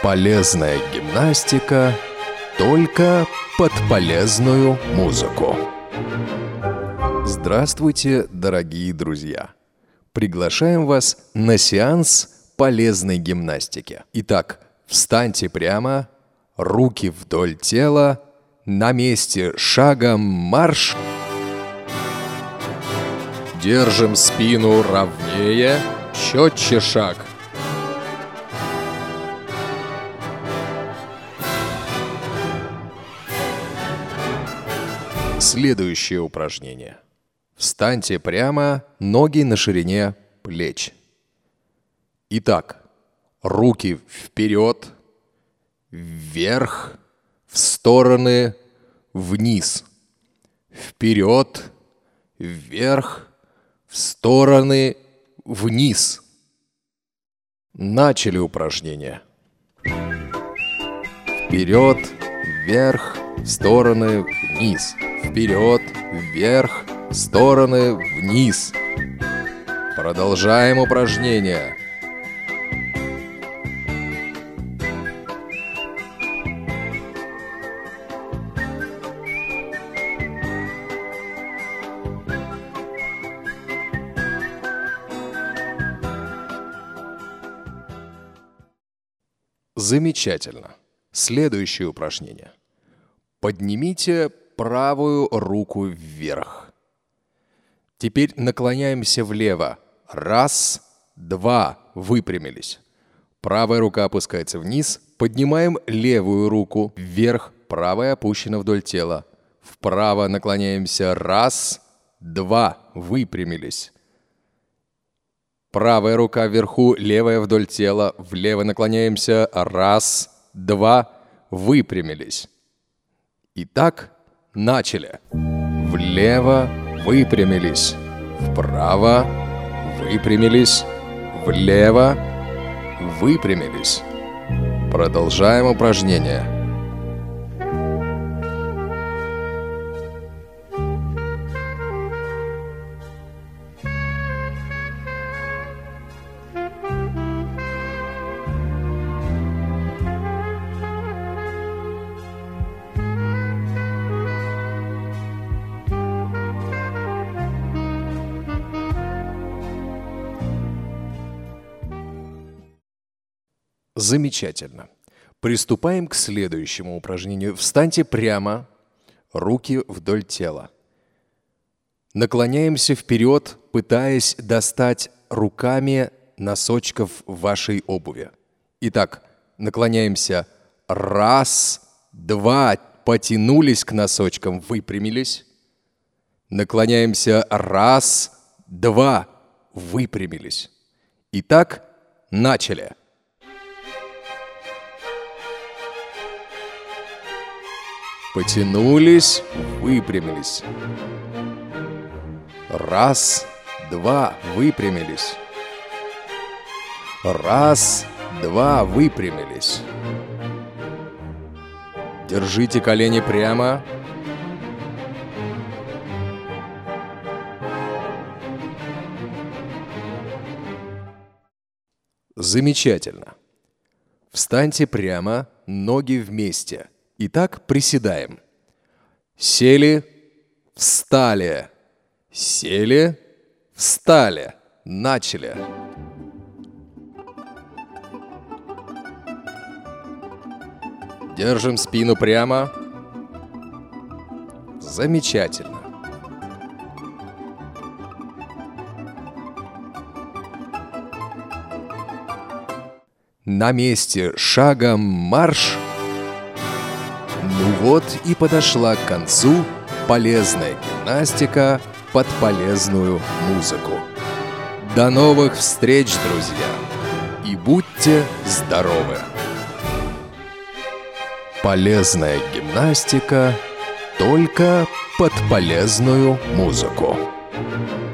Полезная гимнастика только под полезную музыку. Здравствуйте, дорогие друзья! Приглашаем вас на сеанс полезной гимнастики. Итак, встаньте прямо, руки вдоль тела, на месте шагом марш. Держим спину ровнее, четче шаг. Следующее упражнение. Встаньте прямо, ноги на ширине плеч. Итак, руки вперед, вверх, в стороны, вниз. Вперед, вверх, в стороны, вниз. Начали упражнение. Вперед, вверх, в стороны, вниз. Вперед, вверх, в стороны, вниз. Продолжаем упражнение. Замечательно. Следующее упражнение. Поднимите правую руку вверх. Теперь наклоняемся влево. Раз, два, выпрямились. Правая рука опускается вниз. Поднимаем левую руку вверх. Правая опущена вдоль тела. Вправо наклоняемся. Раз, два, выпрямились. Правая рука вверху, левая вдоль тела. Влево наклоняемся. Раз, два, выпрямились. Итак, начали. Влево выпрямились. Вправо выпрямились. Влево выпрямились. Продолжаем упражнение. Замечательно. Приступаем к следующему упражнению. Встаньте прямо, руки вдоль тела. Наклоняемся вперед, пытаясь достать руками носочков вашей обуви. Итак, наклоняемся. Раз, два, потянулись к носочкам, выпрямились. Наклоняемся. Раз, два, выпрямились. Итак, начали. Потянулись, выпрямились. Раз, два, выпрямились. Раз, два, выпрямились. Держите колени прямо. Замечательно. Встаньте прямо, ноги вместе. Итак, приседаем. Сели, встали. Сели, встали. Начали. Держим спину прямо. Замечательно. На месте шагом марш. Ну вот и подошла к концу полезная гимнастика под полезную музыку. До новых встреч, друзья! И будьте здоровы! Полезная гимнастика только под полезную музыку.